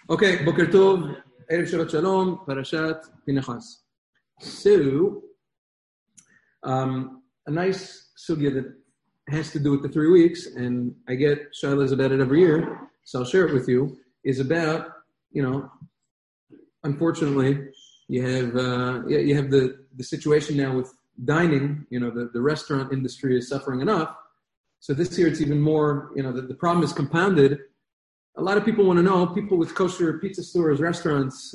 Okay, Boker Tov, Erev Shabbat Shalom, Parashat Pinchas. So, a nice sugya that has to do with the 3 weeks, and I get shilas about it every year, so I'll share it with you, is about, unfortunately, you have the situation now with dining, the restaurant industry is suffering enough, so this year it's even more, the problem is compounded. A lot of people want to know, people with kosher pizza stores, restaurants,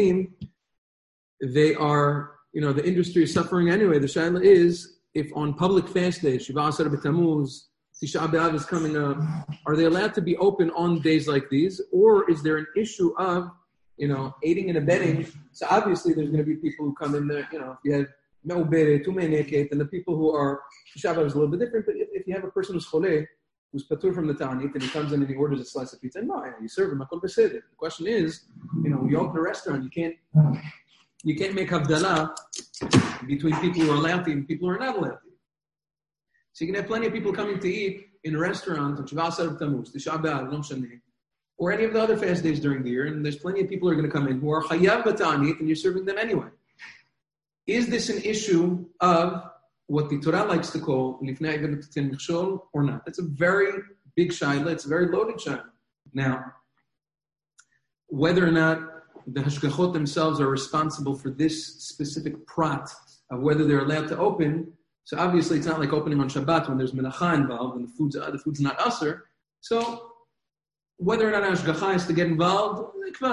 they are, the industry is suffering anyway. The shaila is, if on public fast days, Shiva Asar B'Tammuz, Tisha B'Av is coming up, are they allowed to be open on days like these? Or is there an issue of, aiding and abetting? So obviously there's going to be people who come in there, if you have Me'uberet, Tumeneket, and the people who are, Tisha B'Av is a little bit different, but if you have a person who's choleh, who's patur from the ta'anit, and he comes in and he orders a slice of pizza, and you serve him, akol beseder. The question is, when you open a restaurant, you can't make havdalah between people who are allowed to eat and people who are not allowed to eat. So you can have plenty of people coming to eat in a restaurant on Shiva Asar B'Tammuz, Tisha B'Av, Yom Shani, or any of the other fast days during the year, and there's plenty of people who are going to come in who are chayav b'ta'anit, and you're serving them anyway. Is this an issue of what the Torah likes to call lifnei even l'titin mikshol or not? That's a very big shaila. It's a very loaded shaila. Now, whether or not the hashgachot themselves are responsible for this specific prat of whether they're allowed to open, so obviously it's not like opening on Shabbat when there's melacha involved and the food's not usher. So whether or not hashgacha is to get involved,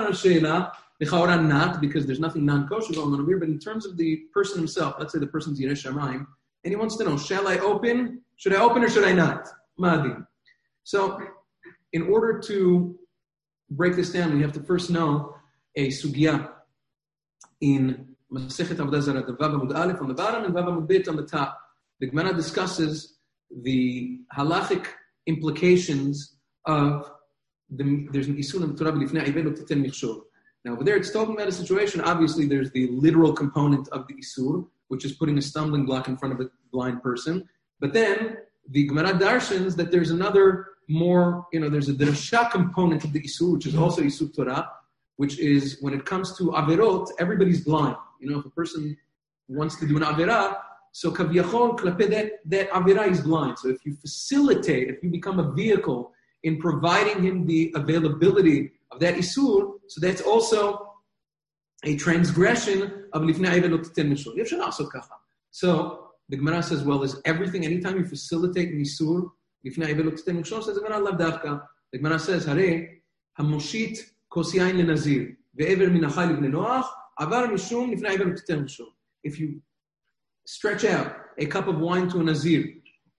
not, because there's nothing non-kosher going on over here, but in terms of the person himself, let's say the person's Yirei Shamayim, and he wants to know, shall I open? Should I open or should I not? Ma'adin. So, in order to break this down, we have to first know a sugya in Masechet Avodah Zarah, the Vav Amud Aleph on the bottom and Vav Amud Bet on the top. The Gemara discusses the halachic implications of there's an isun of Torah b'lifnei ivel u'titen mikshol. Now, over there, it's talking about a situation. Obviously, there's the literal component of the isur, which is putting a stumbling block in front of a blind person. But then, the Gemara darshans that there's another more, there's a drasha component of the isur, which is also isur Torah, which is when it comes to averot, everybody's blind. If a person wants to do an averah, so kaviyachol, klape that averah is blind. So if you facilitate, if you become a vehicle in providing him the availability of that isur, so that's also a transgression of lifnei ivel u'titen mikshol. Yefshar la'asot kacha. So the Gemara says, well, is everything, anytime you facilitate an isur, lifnei ivel u'titen mikshol, says the Gemara lav davka. The Gemara says, hare hamoshit kos yain lenazir ve'ever min hachai libnei noach avar mishum lifnei ivel u'titen mikshol. If you stretch out a cup of wine to a nazir,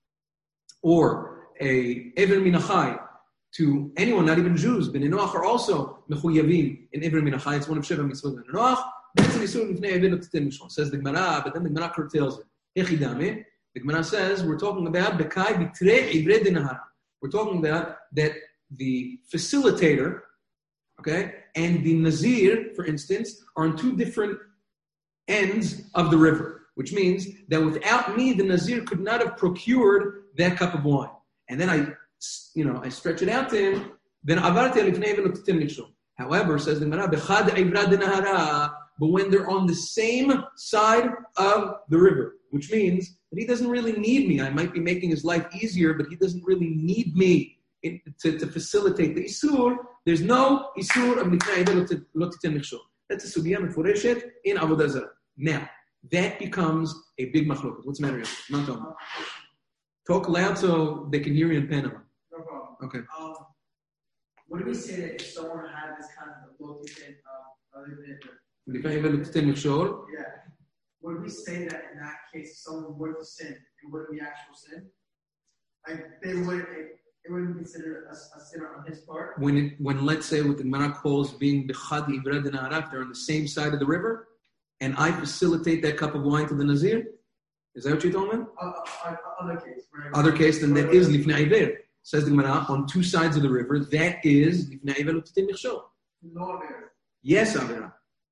or a ever min hachai to anyone, not even Jews, Bnei Noach are also mechuyavim in Ivrim Minachai. It's one of Sheva Mitzvot Bnei Noach. That's an Isur Lifnei Ivel U'titen Mikshol. Says the Gemara, but then the Gemara curtails it. Echidame. The Gemara says we're talking about Bekai Bitre Ivre Dinahara. We're talking about that the facilitator, okay, and the Nazir, for instance, are on two different ends of the river, which means that without me, the Nazir could not have procured that cup of wine. And then I stretch it out to him, then avarti lifnei ivel u'titen mikshol. However, says the Gemara, bechad ivra dinahara, but when they're on the same side of the river, which means that he doesn't really need me. I might be making his life easier, but he doesn't really need me to facilitate the isur. There's no isur of lifnei ivel u'titen mikshol. That's a sugya mefureshet in Avodah Zarah. Now, that becomes a big machloket. What's the matter here? Not talk loud so they can hear you in Panama. No problem. Okay. What do we say that if someone had this kind of location other than Yeah. Would we say that in that case, if someone were to sin, it wouldn't be actual sin? Like it wouldn't be considered a sinner on his part? When let's say what the Gemara calls being bechad ivra dinahara, they're on the same side of the river, and I facilitate that cup of wine to the Nazir, is that what you're talking about? Other case, then that is lifnei iver. Says the Gemara, on two sides of the river, that is lifnei iver u'titen mikshol. No aver. Yes, avera.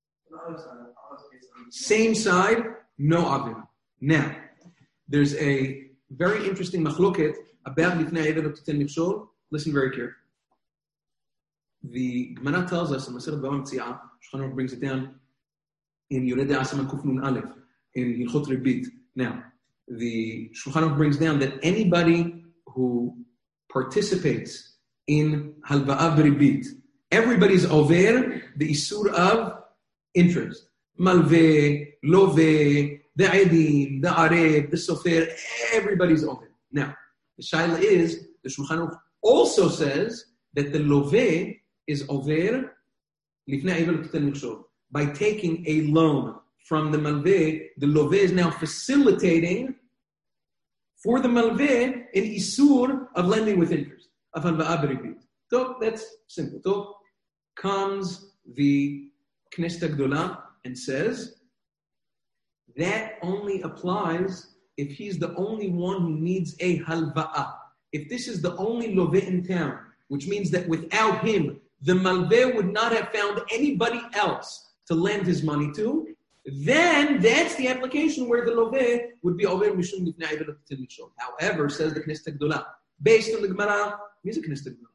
Same side, no avera. Now, there's a very interesting machloket about lifnei iver u'titen mikshol. Listen very carefully. the Gemara tells us in Masechet Bava Metzia, Shulchan Aruch brings it down in Yoreh De'ah Siman Kuf Nun Aleph, in Hilchot Ribit. Now, the Shulchan Aruch brings down that anybody who participates in Halva'ah B'Ribit, everybody's over the Isur of interest. Malveh, Loveh, the Edim, the Areb, the Sofer, everybody's over. Now, the Shaila is, the Shulchan Aruch also says that the Loveh is over Lifnei Iver L'Titen Michshol. By taking a loan from the Malveh, the Loveh is now facilitating for the Malveh an Isur of lending with interest, of Halva'ah B'Ribit. So that's simple. So comes the Knesset Gdolah and says that only applies if he's the only one who needs a halva'ah. If this is the only loveh in town, which means that without him, the malveh would not have found anybody else to lend his money to, then that's the application where the loveh would be over mishum lifnei iver l'titen michshol. However, says the Knesset Gdolah, based on the Gemara, he's a Knesset Gdolah.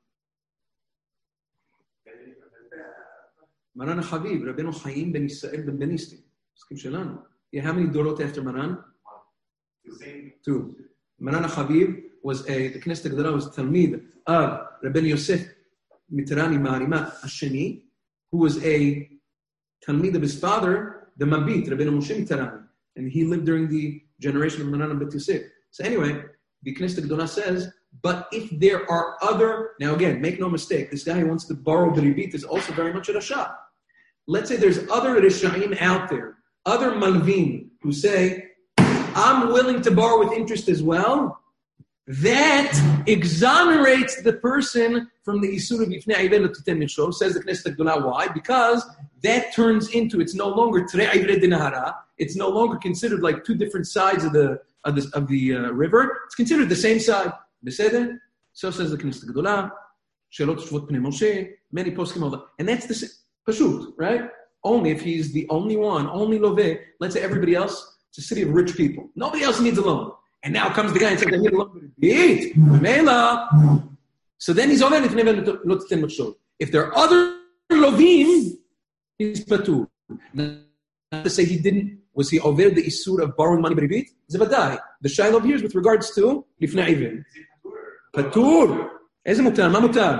Maran HaChaviv, Rabbeinu Chaim ben Yisrael ben Benisti. Skim Shelanu. Yeah, how many dorot after Maran? Two. Maran HaChaviv was the Knesset Gdolah was Talmid of Rabbeinu Yosef Mitrani Ma'arimat Hasheni, who was a Talmid of his father, the Mabit, Rabbeinu Moshe Mitrani. And he lived during the generation of Maran Bet Yosef. So anyway, the Knesset Gdolah says, but if there are other, now again, make no mistake, this guy who wants to borrow the ribit is also very much a rasha. Let's say there's other Rishayim out there, other Malvim, who say, I'm willing to borrow with interest as well. That exonerates the person from the Isur of Yifnei Iver L'Titen Michshol, says the Knesset Gdolah. Why? Because that turns into, it's no longer Trei Ivre Dinahara, it's no longer considered like two different sides of the river, it's considered the same side. Beseder? So says the Knesset Gdolah. Shelot Shvot Pnei Moshe. Many poskim all that. And that's the Pashut, right? Only if he's the only one, only Loveh. Let's say everybody else, it's a city of rich people. Nobody else needs a loan. And now comes the guy and says, I need a loan. Eat. Mela. So then he's over if never not ten michshol. If there are other Lovim, he's Patur. Not to say he didn't, was he over the Isur of borrowing money b'ribit? Zevadai. The Shiloh here is with regards to Lifnei Iver. Patur. איזה מותר? מה מותר?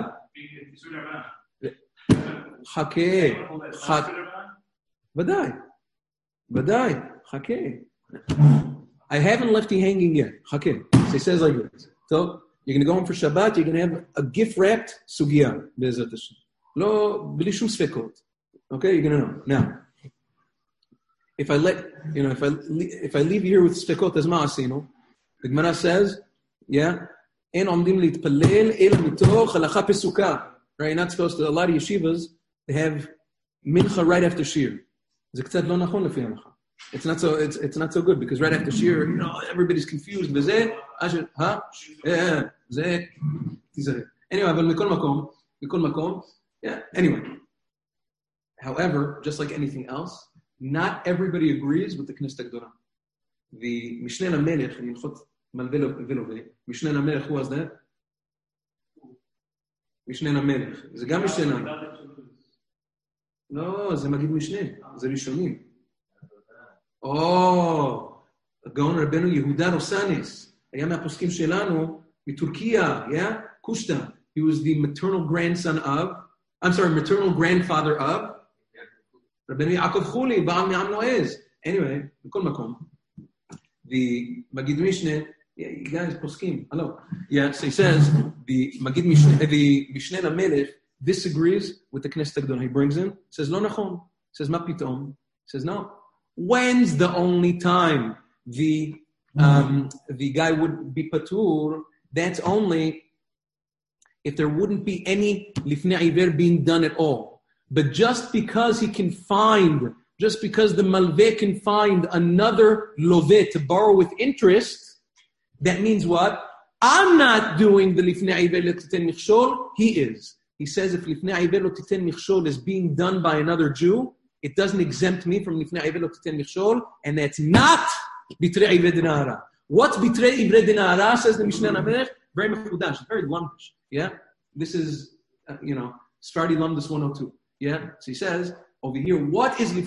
חכה. ודאי. חכה. I haven't left you hanging yet. חכה. So he says like this. So, you're going to go home for Shabbat, you're going to have a gift-wrapped סוגיה, בעזרת השם. לא, בלי שום ספקות. Okay, you're going to know. Now, if I leave you here with ספקות, אז מה עשינו? The Gemara says, yeah, אין עומדים להתפלל אלא מתוך הלכה פסוקה. Right, you're not supposed to, a lot of yeshivas, they have mincha right after shir. זה קצת לא נכון לפי ההלכה. It's not so good, because right after shir, everybody's confused. וזה, זה, תיזהר. Anyway, אבל מכל מקום, yeah, anyway. However, just like anything else, not everybody agrees with the Knesset Gdolah. The Mishneh LaMelech in Hilchot Malveh Velove, Mishneh LaMelech, who was that? Mishneh LaMelech. זה גם משנה. לא, זה מגיד משנה. זה ראשונים. הגאון רבנו יהודה רוסניס, היה מהפוסקים שלנו, מטורקיה, yeah? קושטא. He was the maternal grandfather of רבנו יעקב חולי, בעל מעם נועז. Anyway, בכל מקום. The Magid Mishneh, you guys poskim, hello. Yeah, so he says, the Mishneh LaMelech disagrees with the Knesset Gdolah. He brings in, says, lo nachon. Says, ma pitom. Says, no. When's the only time the guy would be patur? That's only if there wouldn't be any lifnei iver being done at all. But just because the malveh can find another loveh to borrow with interest, that means what? I'm not doing the lifnei iver lo titen michshol. He is. He says if lifnei iver lo titen michshol is being done by another Jew, it doesn't exempt me from lifnei iver lo titen michshol, and that's not bitrei iver dinahara. What's bitrei iver dinahara? Says the Mishneh LaMelech. Very mechudash, very lumpish. Yeah, this is Sfardi Lamdas 102. Yeah? So he says, over here, what is a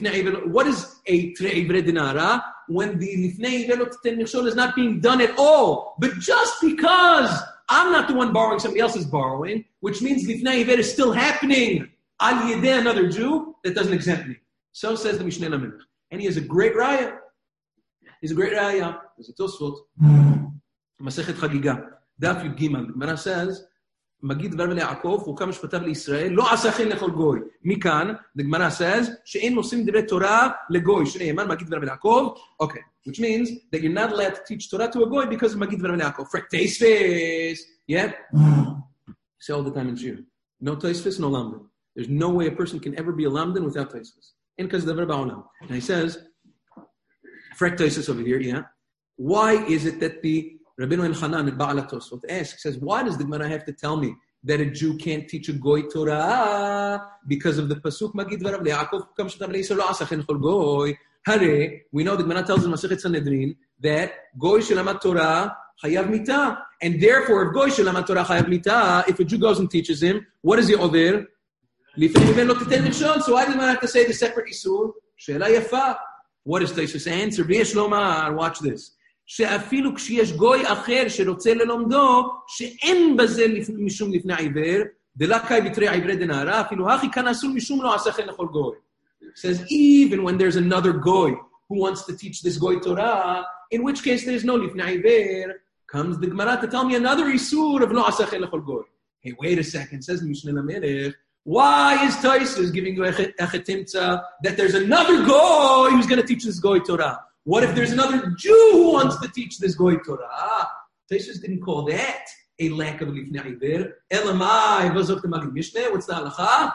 Trei Ivre Dinara when the Lifnei Ivelot Ten Nichshol is not being done at all? But just because I'm not the one borrowing, somebody else is borrowing, which means Lifnei Ivelot is still happening. Al Yedeh, another Jew, that doesn't exempt me. So says the Mishneh Lamelech. And he has a great raya. There's a Tosfot. Masechet Chagiga. Daf Yud Gimel. The Gemara says, Magid דבר ליעקב, חוקה משפטיו לישראל, לא עשה כן לכל גוי. מכאן, the Gemara says, שאין מוסרים דברי תורה לגוי, שנאמר, מגיד דבר ליעקב, okay, which means that you're not allowed to teach Torah to a goy because of מגיד דבר ליעקב. Frek Teisfes, yeah? Say all the time in Shir. No Teisfes, no Lamdan. There's no way a person can ever be a Lamdan without Teisfes. And because of the Ba'olam. And he says, Frek Teisfes over here, yeah? Why is it that the Rabbeinu Elchanan at Ba'al HaTosfot asks, says, why does the Gemara have to tell me that a Jew can't teach a goy Torah because of the pasuk Magid Varav Le'Yaakov Kam Shetav Le'Yisrael Lo Asa Chen Chol Goy? Hare, we know the Gemara tells in Masechet Sanhedrin that goy shelamat Torah chayav mita, and therefore if goy shelamat Torah chayav mita, if a Jew goes and teaches him, what is the over? Lifnei Ivelot Lo Titen Nichshol. So why does the Gemara have to say the separate isur? She'ela yafa. What is Tosfos answer? V'yesh lomar. Watch this. שאפילו כשיש גוי אחר שרוצה ללומדו, שאין בזה משום לפני עיוור, דלקאי בתרי עברי דנערה, אפילו הכי כאן אסור משום לא עשה כן לכל גוי. Says, even when there's another goy who wants to teach this goy Torah, in which case there's no לפני עיוור, comes the Gemara to tell me another isur of לא עשה כן לכל גוי. Hey, wait a second, says Mishneh Lamelech, why is Tosfos giving you echetimtza that there's another goy who's going to teach this goy Torah? What if there's another Jew who wants to teach this goy Torah? Tosfos didn't call that a lack of lifnei iver. Elamai, v'zok the Magid Mishneh. What's the halacha?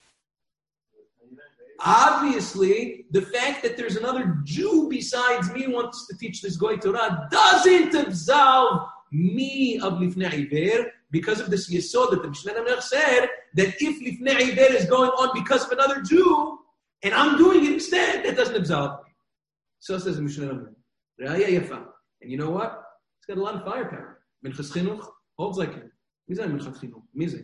Obviously, the fact that there's another Jew besides me who wants to teach this goy Torah doesn't absolve me of lifnei iver because of this yesod that the Mishneh Lamelech said that if lifnei iver is going on because of another Jew and I'm doing it instead, that doesn't absolve me. So says the Mishneh Lamelech. Re'aya yafa. And you know what? It's got a lot of firepower. Minchas Chinuch holds like him. Mizeh Minchas Chinuch. Mizeh.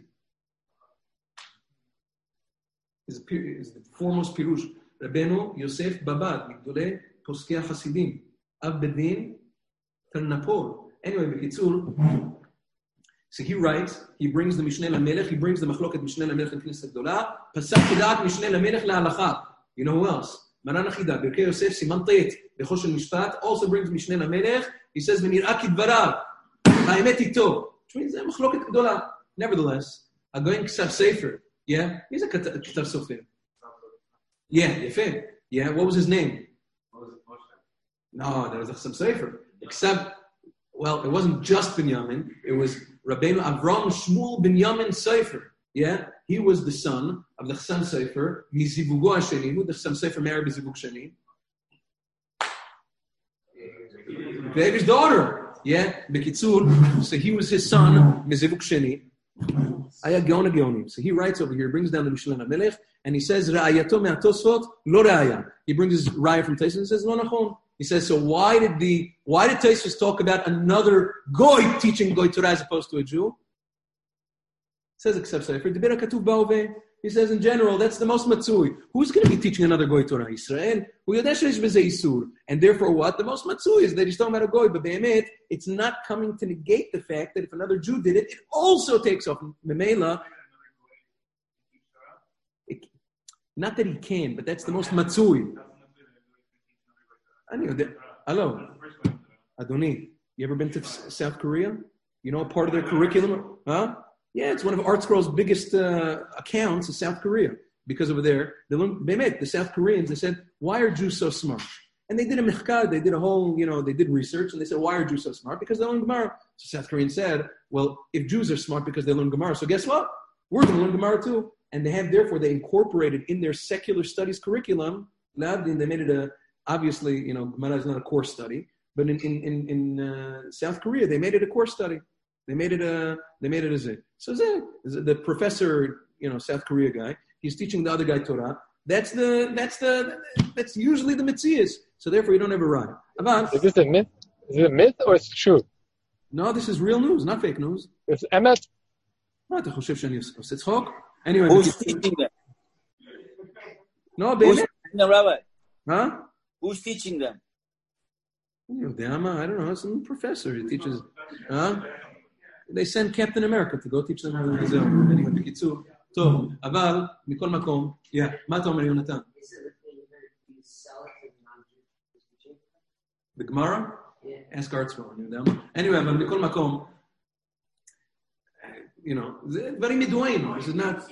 Is the foremost pirush. Rabbeinu Yosef Babad, Migdolei Poskei HaChasidim. Av Bedin Tarnapol. Anyway, Bekitzur. So he writes, he brings the Mishneh Lamelech, he brings the Machloket Mishneh Lamelech in Knesset Gedolah. Pasak Kedat Mishneh Lamelech LaHalacha. You know who else? Maran Achida, Birkei Yosef, Siman Tet, Bechoshen Mishpat, also brings Mishneh Lamelech. He says, V'nir'a kidvarav, ha'emet ito. Which means, Machloket Gedolah. Nevertheless, a going Ksav Sefer, yeah? He's a Ksav Sofer. Yeah, Yefeh. Yeah, what was his name? No, there was a Ksav Sefer. Except, well, it wasn't just Binyamin. It was Rabbeinu Avram Shmuel Binyamin Sefer. Yeah? He was the son of the Chasam Sefer, Mizivugo Hasheni, who the Chasam Sefer married Mizivug Sheni. David's daughter. Yeah? Bekitzur. So he was his son, Mizivug Sheni. Aya Geona Geonim. So he writes over here, brings down the Mishneh Lamelech, and he says, Ra'ayato me'atosfot, lo ra'aya. He brings his ra'aya from Tosfos and says, lo nachon. He says, so why did Tosfos talk about another goy teaching goy Torah as opposed to a Jew? Says except Sefer Dibera Katuv Ba'oveh. He says in general that's the most matzui. Who's going to be teaching another goy Torah? Israel. And therefore, what the most matzui is that he's talking about a goy. But be'emet, it's not coming to negate the fact that if another Jew did it, it also takes off Memela. Not that he can, but that's the most matzui. Hello, Adoni. You ever been to South Korea? You know a part of their curriculum, huh? Yeah, it's one of ArtScroll's biggest accounts in South Korea. Because over there, they met the South Koreans. They said, why are Jews so smart? And they did a mechkar, they did a whole, they did research, and they said, why are Jews so smart? Because they learn Gemara. So South Koreans said, well, if Jews are smart because they learn Gemara, so guess what? We're going to learn Gemara too. And therefore, they incorporated in their secular studies curriculum, they made it obviously, Gemara is not a core study, but in South Korea, they made it a core study. They made it a zeh. So the professor, South Korea guy, he's teaching the other guy Torah. That's usually the Metzias. So therefore, you don't ever rhyme. Is this a myth? Is it a myth or it's true? No, this is real news, not fake news. It's emet. מה אתה חושב שאני עושה צחוק? Anyway, Who's teaching them? no, Who's baby. teaching them, Rabbi? Huh? Who's teaching them? I don't know. Some professor who teaches. Huh? They send Captain America to go teach them how to do it. Anyway, בקיצור, טוב, אבל מכל מקום, מה אתה אומר, יונתן? The Gemara? Ask Artsville, אני יודע מה. Anyway, אבל מכל מקום, זה דברים ידועים, זה not...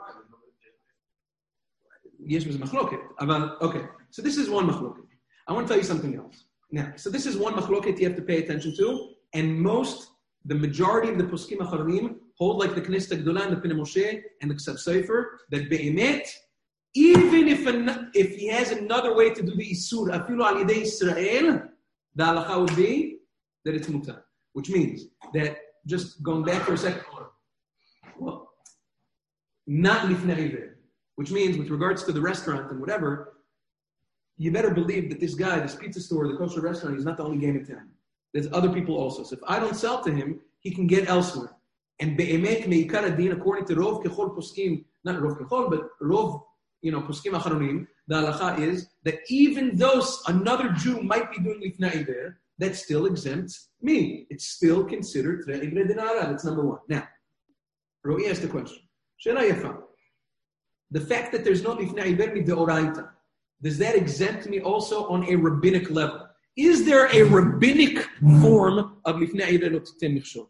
יש בזה מחלוקת, אבל, okay. So this is one מחלוקת. I want to tell you something else. Now, so this is one מחלוקת you have to pay attention to, and the majority of the poskim acharonim hold like the Knesset HaGedolah and the Pnei Moshe and the Ksab Sefer, that be'emet, even if he has another way to do the Isur, afilu al yedei Israel, the halacha would be that it's mutar. Which means that, just going back for a second, well, not lifnei iver. Which means, with regards to the restaurant and whatever, you better believe that this guy, this pizza store, the kosher restaurant, he's not the only game in town. There's other people also. So if I don't sell to him, he can get elsewhere. And be'emet me'ikar adin, according to Rov Kechol Poskim, not Rov Kechol, but Rov, Poskim Acharonim, the halacha is that even though another Jew might be doing lifnei iver, that still exempts me. It's still considered Trei Ivrei Dinara. That's number one. Now, Ro'i asked the question. Shela yafa. The fact that there's no lifnei iver mideoraita, does that exempt me also on a rabbinic level? Is there a rabbinic form of lifnei iver lo titen michshol?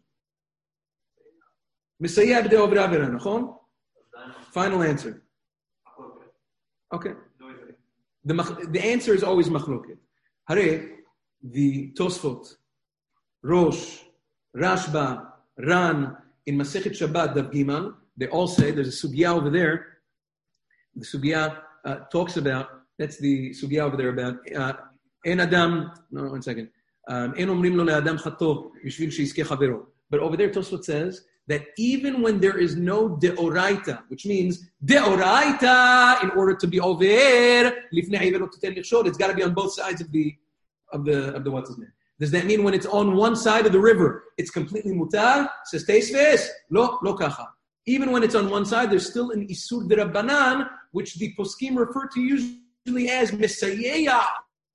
Mesayeh b'dei ovra avera, nachon? Final answer. Okay. The answer is always machloket. Hare, the Tosfot, Rosh, Rashba, Ran, in Masechet Shabbat, Dav Giman, they all say, there's a sugya over there, the sugya talks about, that's the sugya over there about, En Adam, no, 1 second, En omrim lo le'adam chato, bishvil she'izkeh chavero. But over there, Tosfot says, that even when there is no deoraita, which means deoraita, in order to be over, lifnei iver lo titen michshol, it's got to be on both sides of the what's his name. Does that mean when it's on one side of the river, it's completely mutar? Says Teisves, lo kacha. Even when it's on one side, there's still an isur derabanan, which the poskim refer to usually as mesayeya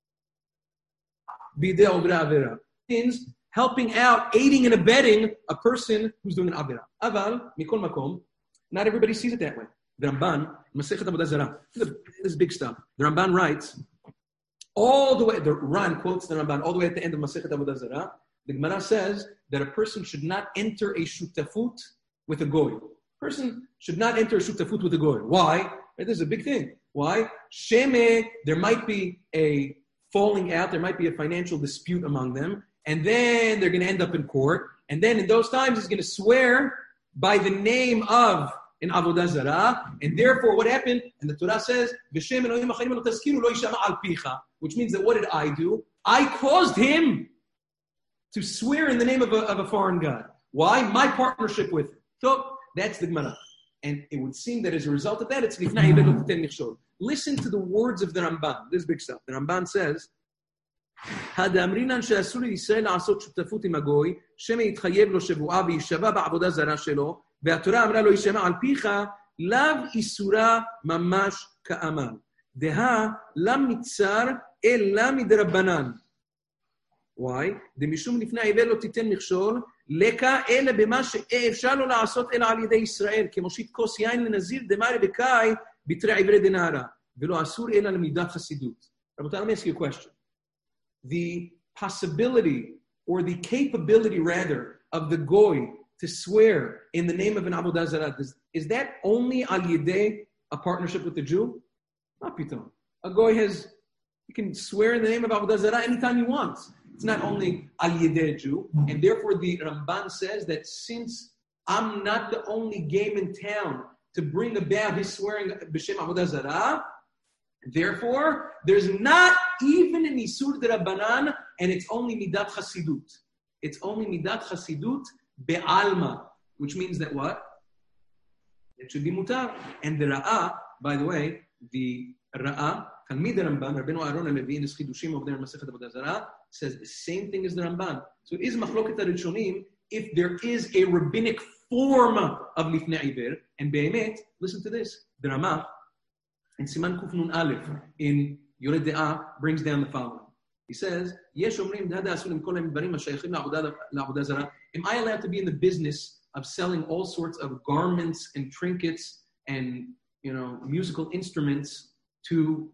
bidei ovra avera. Means helping out, aiding and abetting a person who's doing an avera. Aval, mikol makom, not everybody sees it that way. The Ramban, Masechet Avodah Zarah, this is big stuff. The Ramban writes, all the way, the Ran quotes the Ramban, all the way at the end of Masechet Avodah Zarah, the Gemara says that a person should not enter a shutafut with a goy. A person should not enter a shutafut with a goy. Why? Right, this is a big thing. Why? Sheme, there might be a falling out, there might be a financial dispute among them, and then they're going to end up in court, and then in those times he's going to swear by the name of an Avodah Zarah, and therefore what happened? And the Torah says, which means that what did I do? I caused him to swear in the name of a foreign god. Why? My partnership with him. So that's the Gemara. And it would seem that as a result of that, it's lifnei iver lo titen michshol. Listen to the words of the Ramban. This is big stuff. The Ramban says, הדאמרינן שאסור לישראל לעשות שותפות עם הגוי, שמא יתחייב לו שבועה וישבע בעבודה זרה שלו, והתורה אמרה לו ישמע על פיך, לאו איסורה ממש כאמר. דהה למ ניצר אלא מדרבנן. Why? דמשום לפני העבר לא תיתן מכשול, לקה אלא במה שאפשר לו לעשות אלא על ידי ישראל, כמושיט כוס יין לנזיר דמרי בקאי בתרי עברי דנהרה, ולא אסור אלא למידת חסידות. רבותיי, let me ask you a question. The possibility or the capability rather of the goy to swear in the name of an Avodah Zarah, is that only al yedei, a partnership with the Jew? Not piton. A goy you can swear in the name of Avodah Zarah anytime he wants. It's not only al yedei Jew, and therefore the Ramban says that since I'm not the only game in town to bring about his swearing b'shem Avodah Zarah, therefore, there's not even an Isur D'Rabbanan, and it's only Midat Chasidut. It's only Midat Chasidut Be'alma, which means that what? It should be Mutar. And the Ra'ah, by the way, the Ra'ah, Talmid Ramban, Rabbeinu Aaron HaLevi in his Chidushim over there in Masechet Avodah Zarah, says the same thing as the Ramban. So it is Machloket HaRishonim if there is a rabbinic form of Lifnei Iver, And Be'emet, listen to this. The Rama, in Siman Kuf Nun Aleph, in Yored De'ah, brings down the following. He says, am I allowed to be in the business of selling all sorts of garments and trinkets and, musical instruments to,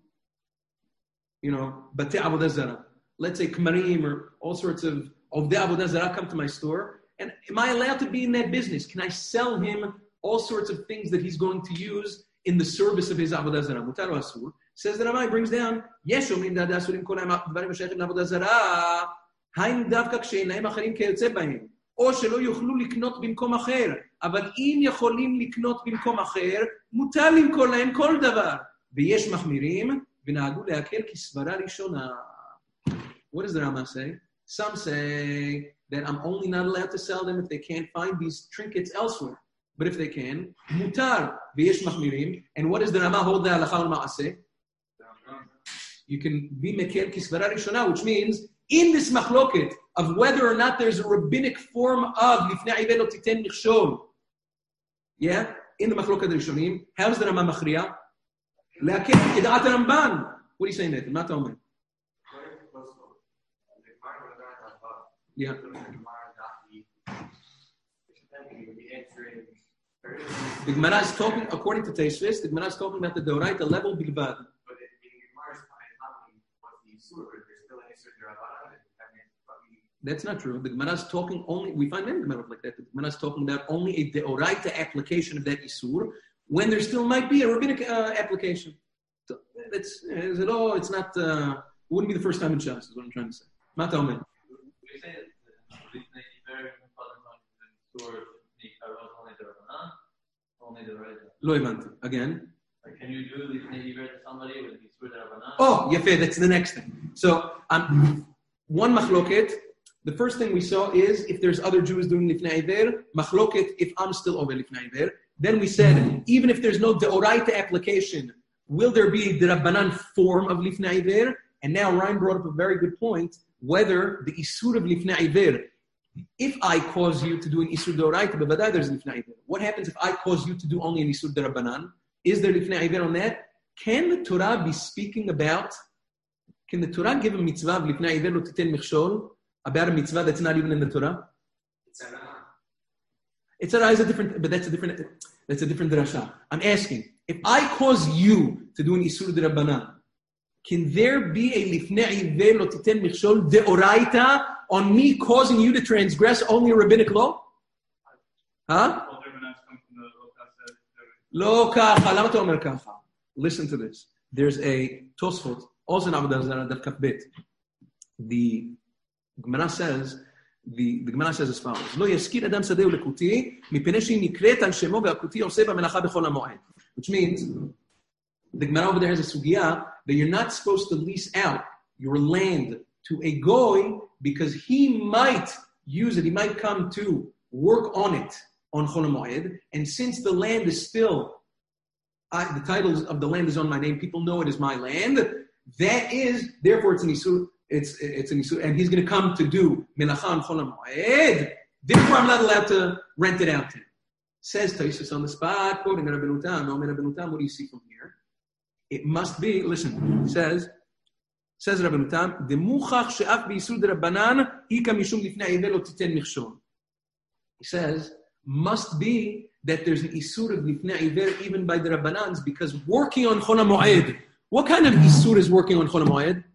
Bate Avodah Zarah? Let's say Kamarim or all sorts of Ovdei Avodah Zarah come to my store. And am I allowed to be in that business? Can I sell him all sorts of things that he's going to use in the service of his Avodah Zarah? Mutar or Asur. Says the Ramai, brings down, Yesh omrim dada asurim kol ha'dvarim hashayachim la'avodah zarah, hainu davka kshe'einayim acharim keyotze b'hem, o shelo yuchlu liknot bimkom acher, אבל אם יכולים לקנות במקום אחר, מותר למכור להם כל דבר. ויש מחמירים, ונהגו להקל כסברה ראשונה. What does the Rama say? Some say that I'm only not allowed to sell them if they can't find these trinkets elsewhere. But if they can, mutar, ויש מחמירים. And what does the Rama hold להלכה ולמעשה? You can be mekel kisvara rishona, which means in this machloket of whether or not there's a rabbinic form of lifnei ived lo titen michshol. Yeah, in the machloket rishonim, how's the Rama machriya? Le'akel idat Ramban. What are you saying there? Not Omer. Yeah. The Gemara is talking, according to Teisvis, the Gemara is talking about the Doraita level bilvad. That's not true. The Gemara is talking only, we find many Gemara like that. The Gemara is talking about only a deoraita application of that Isur when there still might be a rabbinic application. So it's not, wouldn't be the first time in Shas, is what I'm trying to say. Mata Omen. We say that Lo Ivanti. Again. Can you do Lifnei Iver to somebody with Isur D'Rabbanan? Oh, Yafeh, that's the next thing. So, one machloket, the first thing we saw is if there's other Jews doing Lifnei Iver, machloket, if I'm still over Lifnei Iver. Then we said, even if there's no Deoraita application, will there be a D'Rabbanan form of Lifnei Iver? And now Ryan brought up a very good point, whether the Isur of Lifnei Iver, if I cause you to do an Isur Deoraita, bevadai there's Lifnei Iver. What happens if I cause you to do only an Isur D'Rabbanan? Is there Lifnei Iver on that? Can the Torah be speaking about, can the Torah give a mitzvah of Lifnei Iver lo titen michshol about a mitzvah that's not even in the Torah? It's a different, but that's a different drasha. I'm asking, if I cause you to do an Isur D'Rabbanan, can there be a Lifnei Iver lo titen michshol deoraita on me causing you to transgress only a rabbinic law? Huh? Lo kacha, lama ta omer kacha? Listen to this. There's a Tosfot, also in Avodah Zarah, Daf Kaf Bet. The Gemara says as follows: Lo yaskir adam sadeu lekuti, mipnei shehi nikret al shemo ve'akuti oseh b'melacha b'chol ha'moed. Which means, the Gemara over there has a sugya that you're not supposed to lease out your land to a goy because he might use it, he might come to work on it on Chol HaMoed, and since the land is still, the title of the land is on my name, people know it is my land, that is, therefore it's an Isur, it's an Isur, and he's going to come to do Melacha on Chol HaMoed, therefore I'm not allowed to rent it out to him. Says Taisus on the spot, quoting Rabbeinu Tam, what do you see from here? It must be, listen, says Rabbeinu Tam, Demuchach she'af b'Isur D'Rabbanan, hika mishum lifnei Iver lo titen michshol. He says, must be that there's an Isur of Lifnei Iver even by the Rabbanans, because working on Chol HaMoed, what kind of Isur is working on Chol HaMoed?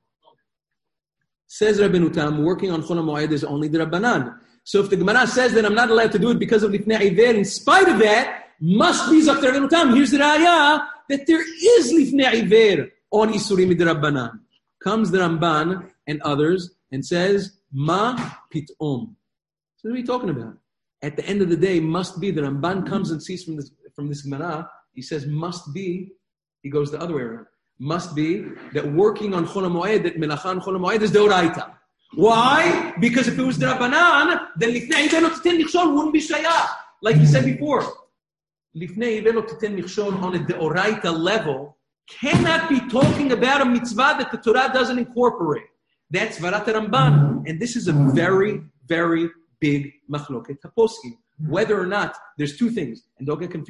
Says Rabbeinu Tam, working on Chol HaMoed is only the Rabbanan. So if the Gemara says that I'm not allowed to do it because of Lifnei Iver, in spite of that, must be Zakter Rabbeinu Tam. Here's the Raya, that there is Lifnei Iver on Isurim the Rabbanan. Comes the Ramban and others and says, Ma Pitom. So what are we talking about? At the end of the day, must be, the Ramban comes and sees from this Gemara, he says, must be, he goes the other way around. Must be that working on Chol HaMoed, that Melacha on Chol HaMoed is Deoraita. Why? Because if it was D'Rabbanan, then Lifnei Iver lo titen michshol wouldn't be Shayach. Like you said before. Lifnei Iver lo titen michshol on a Deoraita level cannot be talking about a mitzvah that the Torah doesn't incorporate. That's Varat Ramban. And this is a very, very big machloket haposkim. Whether or not, there's two things, and don't get confused.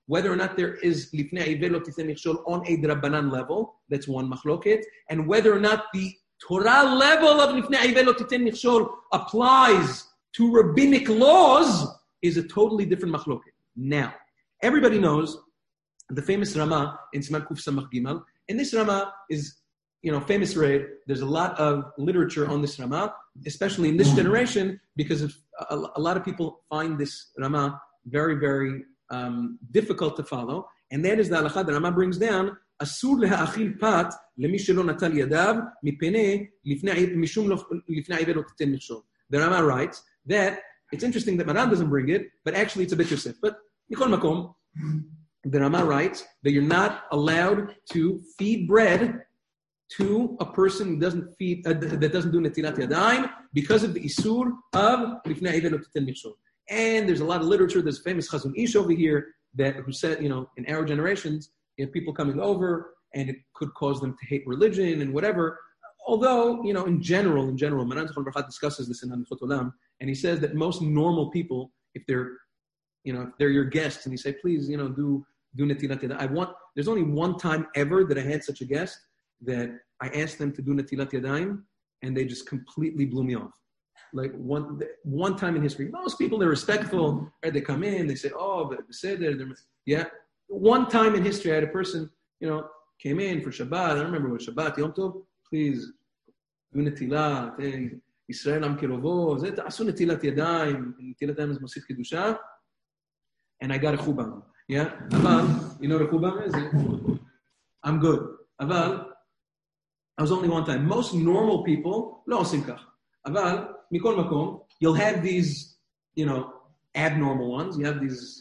whether or not there is lifnei aivel lo titen michshol on a drabanan level, that's one machloket, and whether or not the Torah level of lifnei aivel lo titen michshol applies to rabbinic laws is a totally different machloket. Now, everybody knows the famous Rama in Siman Kuf Samach Gimal, and this Rama is, famous raid. There's a lot of literature on this Rama, especially in this generation, because of, a lot of people find this Rama very, very difficult to follow. And that is the halakha that Rama brings down, Asur le'achil pat lemi shelo natal yadav mipnei mishum lifnei aivel lo titen michshol. The Rama writes that it's interesting that Maran doesn't bring it, but actually it's a bit Yosef. But Mikol Makom, the Rama writes that you're not allowed to feed bread to a person who doesn't feed, that doesn't do netilat yadayim because of the isur of lifnei aivel lo titen michshol. And there's a lot of literature. There's a famous Chazon Ish over here who said, in our generations, you have people coming over and it could cause them to hate religion and whatever. Although, in general, Maran Zichron Bracha discusses this in Hanichot Olam, and he says that most normal people, if they're your guests and you say, please, do netilat yadayim. There's only one time ever that I had such a guest that I asked them to do netilat yadayim, and they just completely blew me off. Like one time in history. Most people, they're respectful, right? They come in, they say, yeah. One time in history, I had a person, came in for Shabbat. I don't remember what Shabbat, Yom Tov, please do netilat, Yisrael am kirovo, asu netilat yadayim, netilat yadayim is mosif kedusha, and I got a chubam. Yeah? Aval, you know what a chubam is? I'm good. Aval, I was only one time. Most normal people, לא עושים כך. אבל, מכל מקום, you'll have these, abnormal ones. You have these...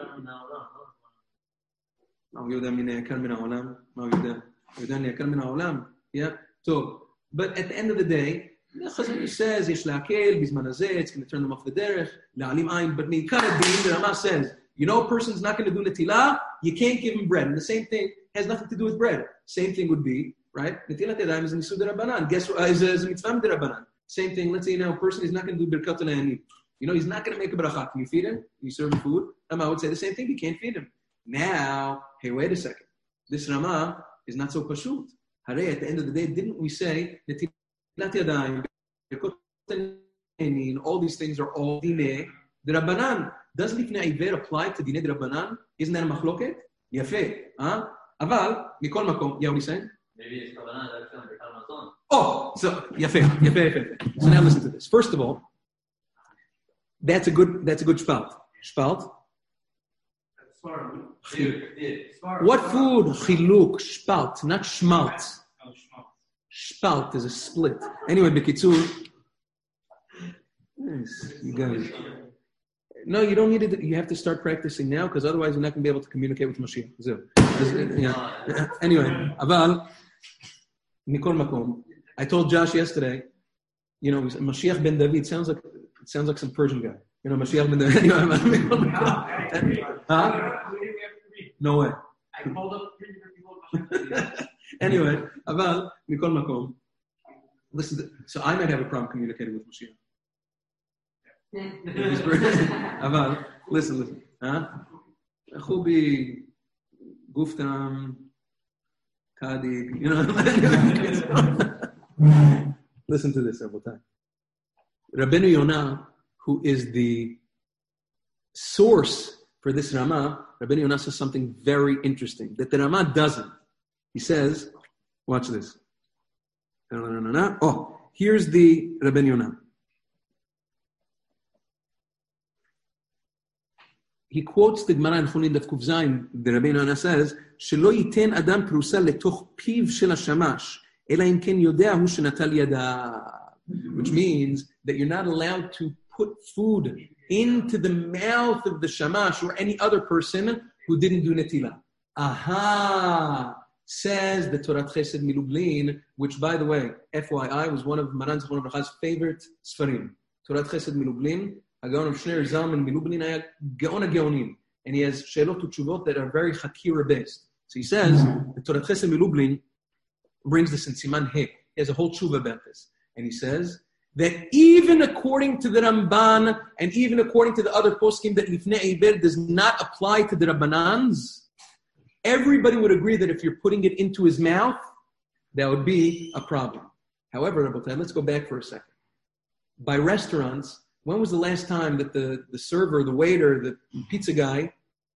מה הוא יודע מן היקר מן העולם? מה הוא יודע? הוא יודע מן היקר מן העולם? Yeah? So, but at the end of the day, Chazon says, יש להקל, בזמן הזה, it's going to turn them off the derech, להעלים עין, but מעיקר הדין, the Rama says, a person's not going to do netilah, you can't give him bread. And the same thing has nothing to do with bread. Same thing would be, right? Netilat yadayim is a nisud derabanan. Guess what? Is a mitzvah derabanan. Same thing. Let's say a person is not going to do birkat al-ani. He's not going to make a bracha. Can you feed him? Can you serve him food? Rama would say the same thing. You can't feed him. Now, hey, wait a second. This Rama is not so pashut. Hare, at the end of the day, didn't we say netilat yadayim, birkat al-ani, and all these things are all dinei derabanan? Does lifnei aiver apply to dinei derabanan? Isn't that a machloket? Yafeh. Aval, mikol makom. Yeah, what are you saying? Maybe it's kavanah that's going to become a son. Oh, so yafeh. So now listen to this. First of all, that's a good spalt. Spalt. What food? Chiluk, spalt, not schmalt. Spalt is a split. Anyway, bekitzur. Yes, you guys. No, you don't need it. You have to start practicing now, because otherwise you're not going to be able to communicate with Mashiach. Yeah. Anyway, Aval, Mikol Makom. I told Josh yesterday, Mashiach ben David sounds like some Persian guy. Mashiach ben David. No way. I called up people. Anyway, Aval, Mikol Makom. Listen, so I might have a problem communicating with Mashiach. אבל, listen. Chubi, Guftam, Kadi, Listen to this several times. Rabbeinu Yonah, who is the source for this Rama, Rabbeinu Yonah says something very interesting that the Rama doesn't. He says, watch this. Oh, here's the Rabbeinu Yonah. He quotes the Gemara in Chunin Daf Kuf Zayin. The Rabbeinu Yonah says, "Shelo yiten adam prusa letoch piv shel hashamash, ela im ken yodea hu shenatal yadav," which means that you're not allowed to put food into the mouth of the shamash or any other person who didn't do netilah. Aha, says the Torah Chesed Milublin, which, by the way, FYI, was one of Maran Zichron Bracha's favorite sfarim. Torah Chesed Milublin. הגאון of Shner Zalman Milublin היה גאון הגאונים, and he has שאלות ותשובות that are very Hakira based. So he says, the Torah Chesed Milublin brings this in Siman He. He has a whole tshuva about this. And he says that even according to the Ramban and even according to the other poskim that Lifnei Iver does not apply to the Rabbanans, everybody would agree that if you're putting it into his mouth, that would be a problem. However, Rabbotai, let's go back for a second. By restaurants, when was the last time that the server, the waiter, the pizza guy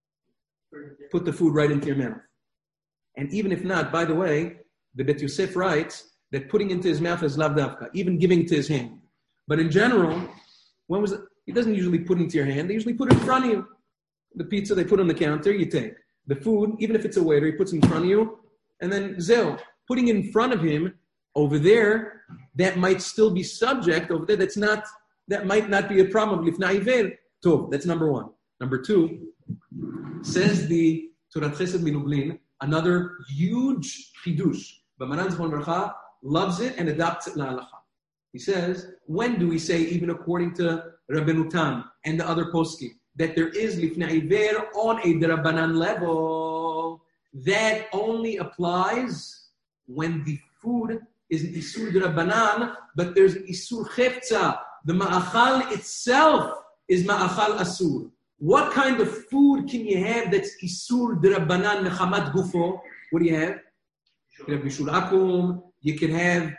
put the food right into your mouth? And even if not, by the way, the Bet Yosef writes that putting into his mouth is lav davka, even giving to his hand. But in general, when was it? He doesn't usually put it into your hand. They usually put it in front of you. The pizza they put on the counter, you take. The food, even if it's a waiter, he puts it in front of you. And then zeo, putting it in front of him over there, that might still be subject over there. That might not be a problem. Lifnei Iver, tov. That's number one. Number two, says the Torah Chesed Milublin, another huge chidush. But Maran Zichron Bracha loves it and adopts it la'alacha. He says, when do we say, even according to Rabbeinu Tam and the other poskim, that there is Lifnei Iver on a D'Rabbanan level, that only applies when the food is an Isur D'Rabbanan, but there's an Isur Chefza. The Ma'achal itself is Ma'achal Asur. What kind of food can you have that's Isur D'Rabbanan Mechamat Gufo? What do you have? You can have Bishul Akum. You can have,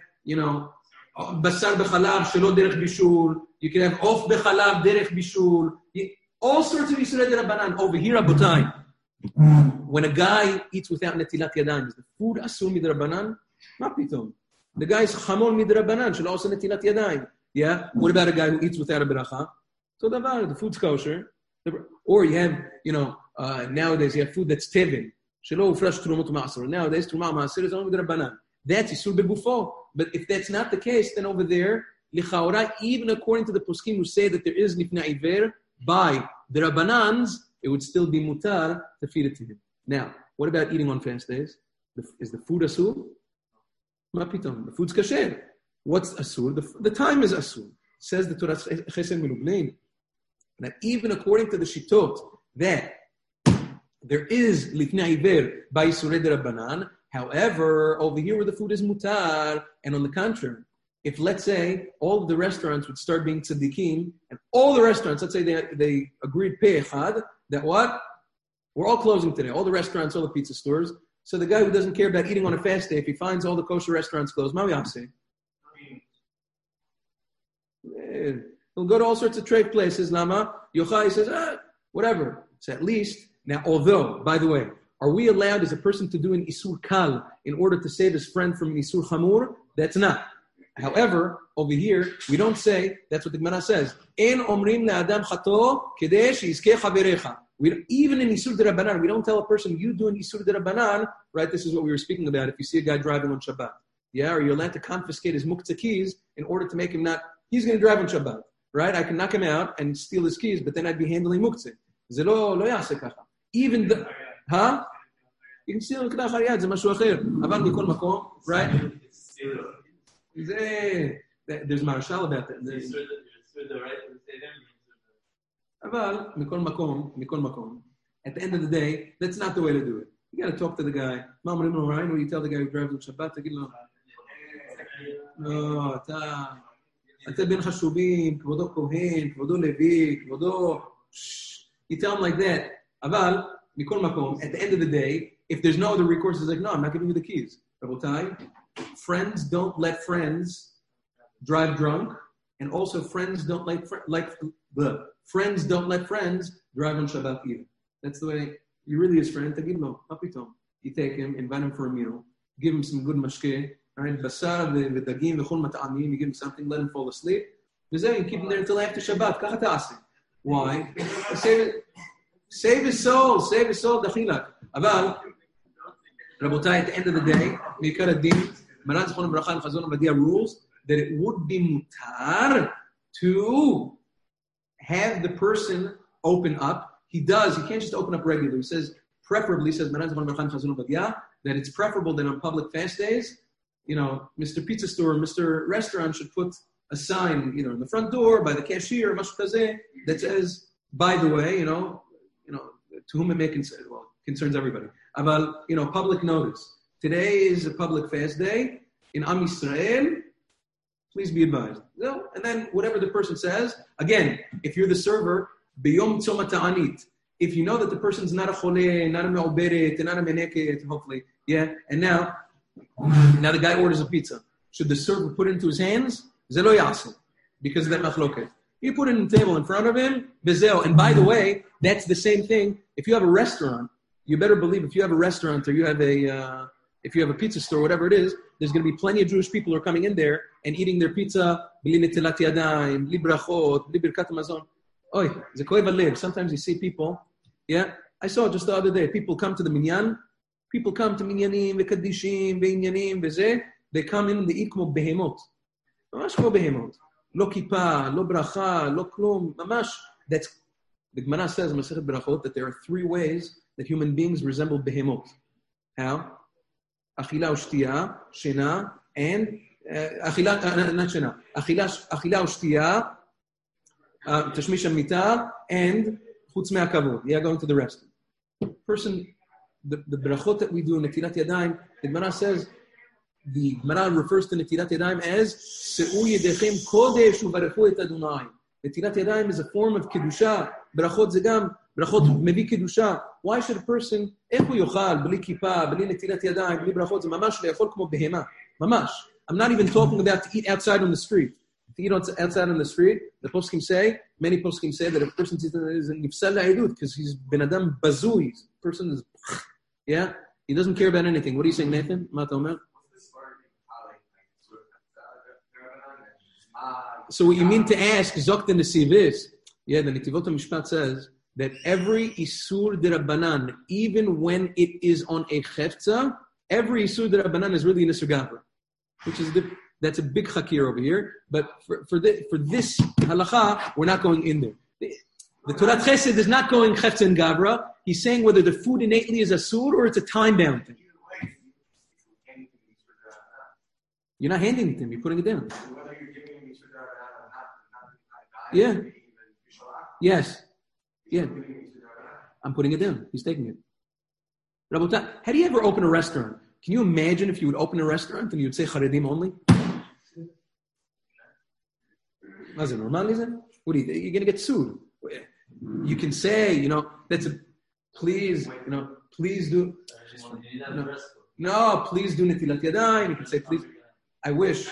Basar B'chalav Shelo Derech Bishul. You can have Of B'chalav Derech Bishul. All sorts of Isur D'Rabbanan. Over here, Abotai, when a guy eats without Netilat Yadayim, is the food Asur Midrabbanan? Not pitom. The guy is Chamor Midrabbanan. Shelo also Netilat Yadayim. Yeah? What about a guy who eats without a beracha? So the food's kosher. Or you have, nowadays you have food that's tevin. Shelo fresh trumot ma'asor. Nowadays trumot ma'asor is only D'Rabbanan. That's Yisur Begufo. But if that's not the case, then over there, lichaora, even according to the poskim who say that there is Lifnei Iver, by the Rabbanans, it would still be mutar to feed it to him. Now, what about eating on fast days? Is the food asur? Ma pitom. The food's kasher. What's asur? The time is asur. Says the Torah Chesed Milublin that even according to the Shitot that there is Lifnei Iver by Yisurei D'Rabbanan. However, over here where the food is mutar, and on the contrary, if let's say all of the restaurants would start being tzaddikim, and all the restaurants, let's say they agreed pei echad, that what? We're all closing today. All the restaurants, all the pizza stores. So the guy who doesn't care about eating on a fast day, if he finds all the kosher restaurants closed, ma yaseh? He'll go to all sorts of trade places. Lama Yochai says, whatever. So at least now, although, by the way, are we allowed as a person to do an isur kal in order to save his friend from an isur chamur? That's not. However, over here, we don't say, that's what the Gemara says, En omrim le'adam chato kedei she'yizkeh chaverecha. Even in Isur D'Rabbanan, we don't tell a person, you do an Isur D'Rabbanan, right? This is what we were speaking about. If you see a guy driving on Shabbat, are you allowed to confiscate his muktzah keys in order to make him not, he's going to drive on Shabbat, right? I can knock him out and steal his keys, but then I'd be handling muktzah. Zelo lo yaseh kacha. Even the, you can steal k'dach hariyad, ze mashu acher. Aval mikol makom, right? There's marshal about that. Aval mikol makom. At the end of the day, that's not the way to do it. You got to talk to the guy. Ma'amrim lo ra'aynu, you tell the guy who drives on Shabbat, תגיד לו, לא, אתה בין חשובים, כבודו כהן, כבודו לוי, כבודו, you tell him like that. Aval mikol makom. At the end of the day, if there's no other recourse, he's like, no, I'm not giving you the keys. Rabotai, friends don't let friends drive drunk, and also friends don't friends don't let friends drive on Shabbat either. That's the way you really his friend. You take him, invite him for a meal, give him some good mashke, right? Basar, the dagim, the chol mat'amim, you give him something, let him fall asleep. You keep him there until after Shabbat. Why? Save his soul, dachilak. Aval, Rabotai, at the end of the day, Mikar Adin, Maran Zichron Bracha and Chazon Ovadia rules that it would be mutar to have the person open up. He does. He can't just open up regularly. He says, preferably, says Maran Zichron Bracha and Chazon Ovadia, that it's preferable that on public fast days, Mr. Pizza Store, Mr. Restaurant should put a sign, in the front door by the cashier, that says, by the way, to whom it may concern, concerns everybody. About, public notice. Today is a public fast day in Am Yisrael. Please be advised. No, and then whatever the person says, again, if you're the server, biyom tzoma ta'anit. If you know that the person's not a chole, not a me'oberet, not a meneket, hopefully, yeah, and now the guy orders a pizza. Should the server put it into his hands? Zelo yasin, because of that machloket. You put it on the table in front of him, bezeo. And by the way, that's the same thing. If you have a restaurant, you better believe if you have a restaurant or you have if you have a pizza store, whatever it is, there's going to be plenty of Jewish people who are coming in there and eating their pizza, bli netilat yadayim, bli brachot, bli birkat hamazon. Oy, ze koev halev. Sometimes you see people, yeah, I saw it just the other day, people come to the minyanim, v'kadishim, v'inyanim, v'zeh, they come in and they eat כמו behemot. Mamash כמו behemot. Lo kippah, lo bracha, lo klum, mamash. That's, the Gemara says in Masechet Berachot that there are 3 ways that human beings resemble behemot. How? Achila u'shtiya, shena, and not shena. Achila u'shtiya, tashmish al-mita, and chutz me'akavod. Yeah, going to the rest. Person, the berachot that we do in Netilat Yadayim, the Gemara says, the Gemara refers to Netilat Yadayim as Se'u yedechem kodesh u'varechu et Adonai. Netilat Yadayim is a form of kedusha. Berachot zegam, berachot mevi kedusha. Why should a person, איך הוא יאכל, בלי כיפה, בלי נטילת ידיים, בלי ברכות, זה ממש לאכול כמו בהמה. ממש. I'm not even talking about to eat outside on the street. To eat outside on the street, the poskim say, many poskim say that if a person is nifsal la'idut, because he's ben adam bazui, person is, yeah, he doesn't care about anything. What are you saying, Nathan? Ma ta omer? So what you mean to ask, Zokten Nesiv is, yeah, the Netivot HaMishpat says that every Isur D'Rabbanan, even when it is on a Chefza, every Isur D'Rabbanan is really an Isur Gavra, which is that's a big Chakir over here. But for this halacha, we're not going in there. The Torah Chesed is not going Chefza and Gavra. He's saying whether the food innately is Asur or it's a time-bound thing. You're not handing it to him, you're putting it down. Yeah. Yes. Yeah. I'm putting it down. He's taking it. Rabota, how do you ever open a restaurant? Can you imagine if you would open a restaurant and you would say Charedim only? Is it normal, is it? What do you think? You're going to get sued. You can say, that's a, please do. No, please do Netilat Yadayim. You can say, please. I wish.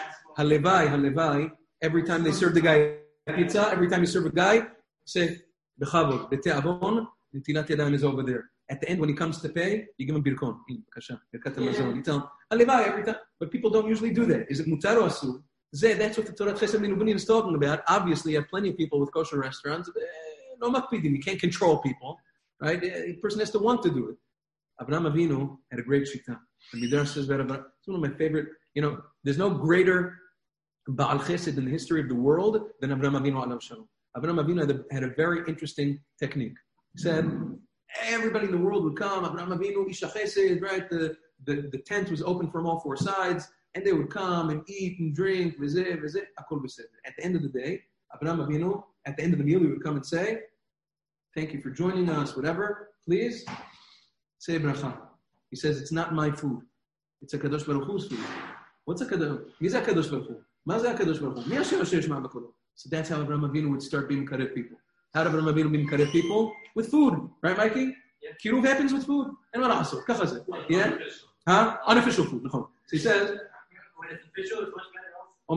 Halevai. Every time they serve the guy pizza, every time you serve a guy, say, Bechavod, Bete'avon, Netilat Yadayim is over there. At the end, when he comes to pay, you give him birkon. You tell him, Alevai, every time. But people don't usually do that. Is it mutar or asur? That's what the Torah Chesed Minubunin is talking about. Obviously, you have plenty of people with kosher restaurants. No makpidim. You can't control people. Right? A person has to want to do it. Avraham Avinu had a great shita. The Midrash says that it's one of my favorite, there's no greater Baal Chesed in the history of the world than Avraham Avinu alav shalom. Avraham Avinu had a very interesting technique. He said, everybody in the world would come, Avraham Avinu, Isha Chesed, right? The tent was open from all 4 sides, and they would come and eat and drink, v'zeh, akol b'seder. At the end of the day, Avraham Avinu, at the end of the meal, he would come and say, thank you for joining us, whatever, please, say bracha. He says, it's not my food. It's a Kadosh Baruch Hu's food. What's a Kadosh? Mi ze Kadosh Baruch Hu? Ma ze Kadosh Baruch Hu? Mi Hashem asher yishma b'kolo. So that's how Avraham Avinu would start being karev people. How did Avraham Avinu be karev people? With food. Right, Mikey? Yeah. Kiruv happens with food. And what also? Kacha ze. Yeah? Huh? Unofficial food. So he says, when it's official, it's much better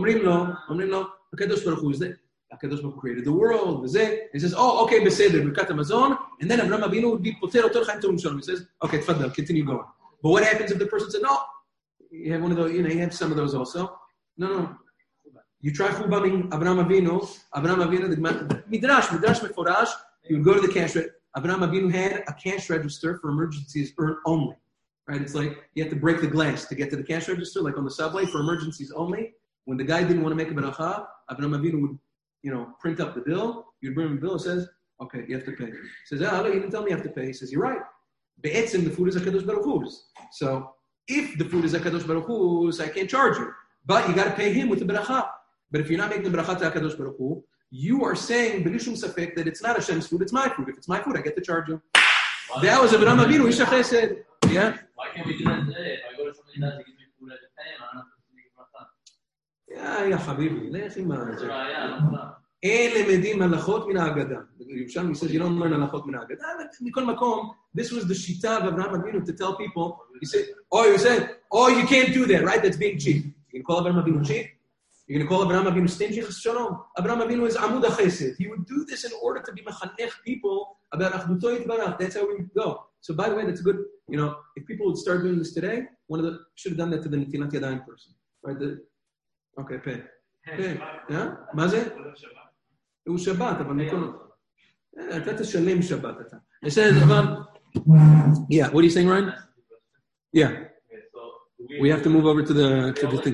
also. Omrim lo, HaKadosh Baruch Hu is there. HaKadosh Baruch Hu created the world. He says, oh, okay, beseder, Birkat HaMazon. And then Avraham Avinu would be poter otor chaim tovim shalom. He says, okay, tfaddal, continue going. But what happens if the person said, no, you have one of those, you have some of those also. No. You try chubaming Avraham Avinu, the Midrash Meforash, you would go to the cash register. Avraham Avinu had a cash register for emergencies only. Right? It's like you have to break the glass to get to the cash register, like on the subway, for emergencies only. When the guy didn't want to make a beracha, Avraham Avinu would, print up the bill. You'd bring him a bill and says, okay, you have to pay. He says, you didn't tell me you have to pay. He says, you're right. Be'etzim, the food is HaKadosh Baruch Hu's. So if the food is HaKadosh Baruch Hu's, I can't charge you. But you got to pay him with the beracha. But if you're not making the beracha to HaKadosh Baruch Hu, you are saying, b'lishum safek, that it's not Hashem's food, it's my food. If it's my food, I get to charge you. That was Avraham Avinu, Isha Chesed. Yeah? Why can't we do that today? If I go to somebody that gives me food at the time, I don't have to make beracha. Yeah, די, חביבי, לך עם That's זה. Raya, no. אין למדים הלכות מן האגדה. Yerushalmi says you don't learn הלכות מן האגדה. מכל מקום, this was the shita of Avraham Avinu to tell people, you say, you can't do that, right? That's being cheap. You're going to call Avraham Avinu cheap? You're going to call Avraham Avinu stingy? Shalom. Avraham Avinu is Amud HaChesed. He would do this in order to be mechanech people about Achduto Yitbarach. That's how we go. So by the way, that's a good, if people would start doing this today, should have done that to the Netilat Yadayim person. Right? Okay, pay. Yeah? מה זה? הוא שבת, אבל מכל... אתה תשלם שבת, אתה. It says, yeah, what are you saying, Ryan? Yeah. Okay, so We have to move over to the thing.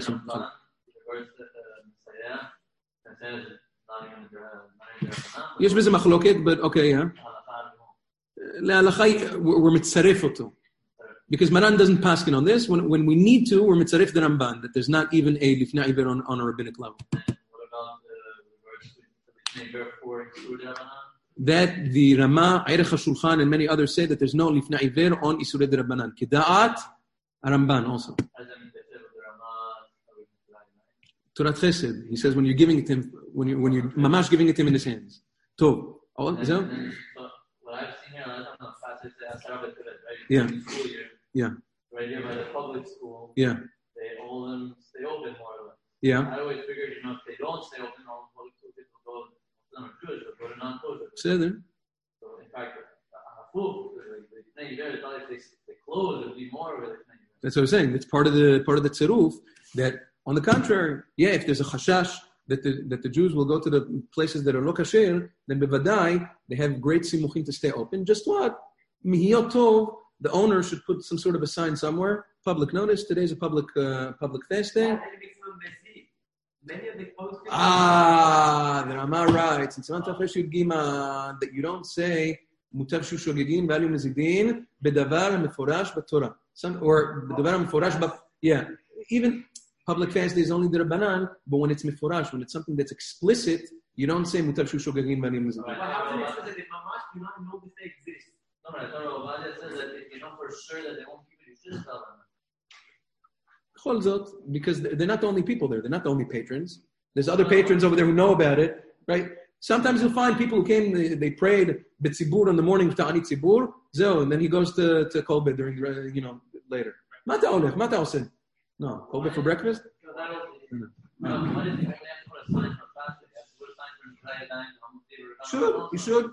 יש בזה מחלוקת, but okay, yeah. להלכה, we're מצרף אותו. Because Maran doesn't paskin on this. When we need to, we're mitzaref the Ramban, that there's not even a lifnei iver on a rabbinic level. That the Rama, Eirech HaShulchan, and many others say that there's no lifnei iver on Isurei de Rabbanan. Keda'at Ramban also. Torat Chesed. He says when you're giving it to him, when you're mamash giving it to him in his hands. Tov. Oh, is that? What I've seen here, I'm not fast to say, right? Yeah. School year. Yeah. Right here by the public school. Yeah. They all of them stay open more or less. Yeah. I always figured, if they don't stay open, all the public school people go, some are Jewish, but go to non-kosher. So then. So in fact, they close, it would be more of it. That's what I'm saying. It's part of the tziruf that, on the contrary, yeah, if there's a chashash that the Jews will go to the places that are lo kasher, then bevadai they have great simuchim to stay open. Just what? Mihiyot tov, the owner should put some sort of a sign somewhere. Public notice. Today's a public fast day. The Rama writes in Siman Tafresh Yud Gimel that you don't say mutav shu shogegin v'alu mezidin bedavar meforash b'Torah. Or bedavar meforash even public fast day is only the Rabbanan, but when it's meforash, when it's something that's explicit, you don't say mutav shu shogegin v'alu mezidin. But how can it say that they mamash do not know that they exist? No, but I thought Obadiah says that if you know for sure that they won't keep it, you should tell them. Because they're not the only people there. They're not the only patrons. There's other patrons over there who know about it, right? Sometimes you'll find people who came, they prayed b'tzibur on the morning of Ta'anit Tzibur, and then he goes to Kolbe during, later. Mata olech, mata osin. No, Kolbe for breakfast? You should.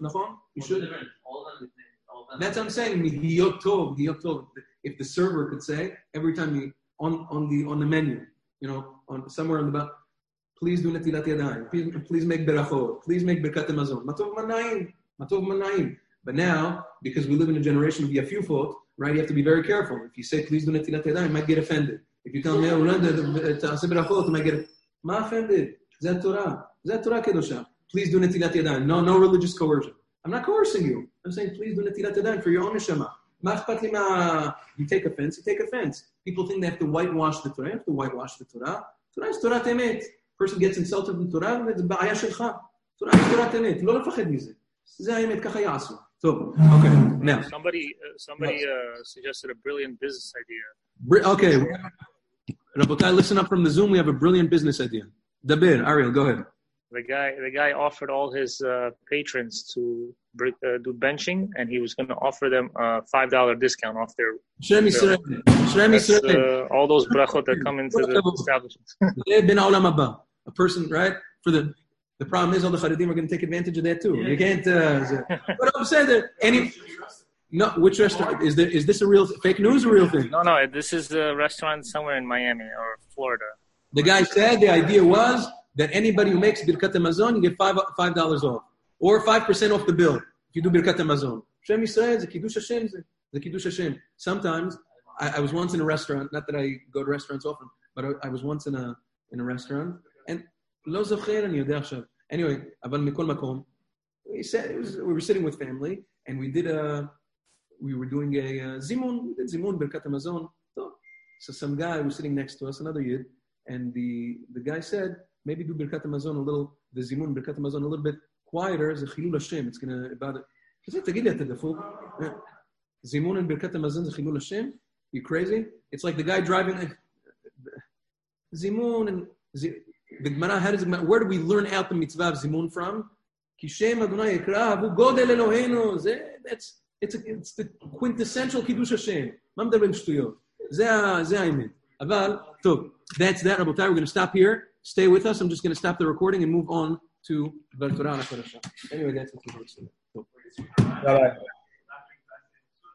That's what I'm saying. Mihiyot tov. If the server could say every time you on the menu, on somewhere on the bottom, please do netilat yadayim. Please make berachot. Please make berkat hamazon. Matov manayim. But now, because we live in a generation of yafufot, right? You have to be very careful. If you say please do netilat yadayim, you might get offended. If you tell me ta'aseh berachot, you might get offended. Zat Torah kedosha. Please do netilat yadayim. No religious coercion. I'm not coercing you. I'm saying please do netilat yadayim for your own neshama. You take offense. People think they have to whitewash the Torah. You have to whitewash the Torah. Torah is Torah temet. Person gets insulted in Torah, it's ba'aya shelcha. Torah is Torah temet. Lo lefachad mize. Ze haemet kacha ya'asu. So, okay, now. Somebody suggested a brilliant business idea. Okay. Rabotai, listen up from the Zoom. We have a brilliant business idea. Dabir, Ariel, go ahead. The guy offered all his patrons to do benching, and he was going to offer them a $5 discount off their. Shrem Yisrael. All those brachot that come into the establishment. A person, right? For the problem is all the Charedim are going to take advantage of that too. You can't. But I'm saying that which restaurant is this a real fake news? Or real thing? No. This is a restaurant somewhere in Miami or Florida. The guy said the idea was that anybody who makes Birkat HaMazon, you get $5 off. Or 5% off the bill if you do Birkat HaMazon. Shem Yisrael, the Kiddush Hashem. The Kiddush Hashem. Sometimes, I was once in a restaurant, not that I go to restaurants often, but I was once in a restaurant, and lo zocher ani yodeh achshav. Anyway, aval mikol makom, we were sitting with family, and we were doing a zimun. We did zimun Birkat HaMazon. So some guy was sitting next to us, another yid, and the guy said, maybe do Birkat HaMazon the Zimun Birkat HaMazon a little bit quieter as a Chilul Hashem. It's going to, about it. He said, Tagid li ata dafuk. Zimun and Birkat HaMazon is Chilul Hashem? You crazy? It's like the guy driving, Zimun and the Gemara, where do we learn out the mitzvah of zimun from? Ki Shem Adonai Yikra, Hu Godel Eloheinu. It's the quintessential Kiddush Hashem. מה מדברים שטויות? זה האמת. אבל, טוב, that's that, רבותיי. We're going to stop here. Stay with us. I'm just going to stop the recording and move on to Val Torah HaKodashah. Anyway, that's what we're going to do. Bye-bye.